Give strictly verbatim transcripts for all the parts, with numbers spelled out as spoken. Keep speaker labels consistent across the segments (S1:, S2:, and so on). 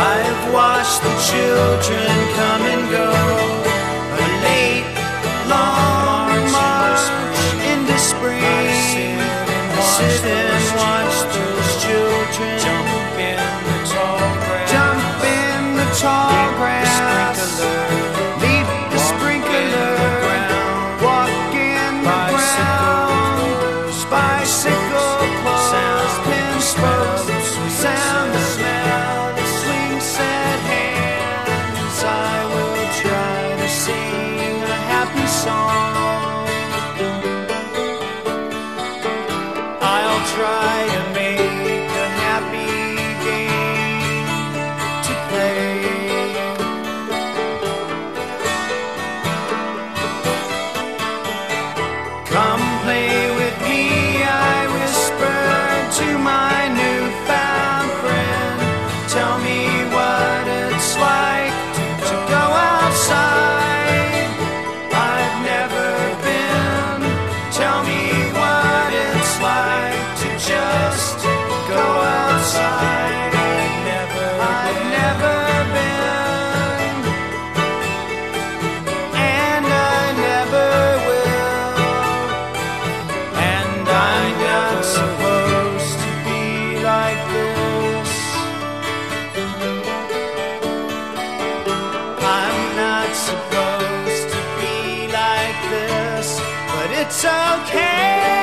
S1: I've watched the children come and go, a late, long march into spring. I sit and watch those children jump in the tall grass, jump in the tall grass, leap the sprinkler, walk in the ground, bicycle clothes, pin spokes, sound the smell, the swing set hands. I will try to sing a happy song. I'll try to make a happy game to play. Come play with me, I whispered to my newfound friend. Tell me what it's like to go outside. I've never been. Tell me what it's like to just go outside. I've never, I've never been, and I never will. And I'm not supposed to be like this. I'm not supposed to be like this, but it's okay.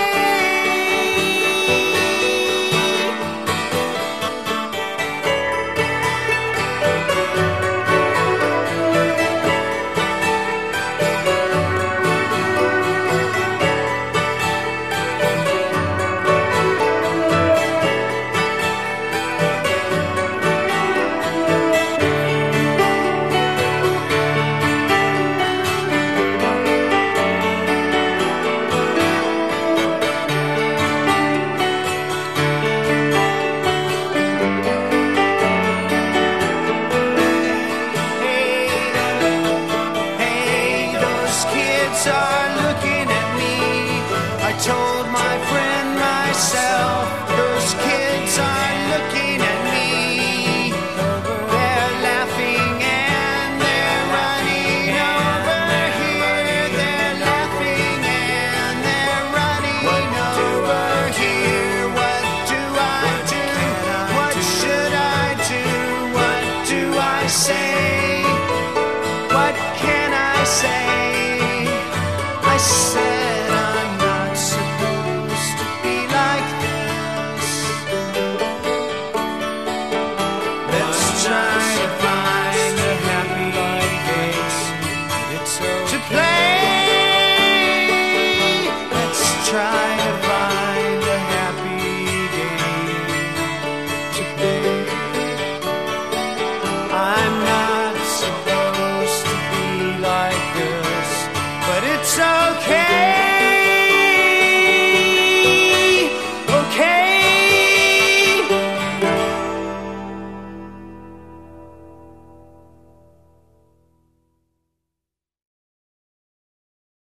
S1: Are looking at me. I told my friend myself, those kids are looking at me. They're laughing and they're running over here. They're laughing and they're running over here. What do I do? What should I do? What do I say? What can I say? I said I'm not supposed to be like this. Let's try to find a happy place to play. Let's try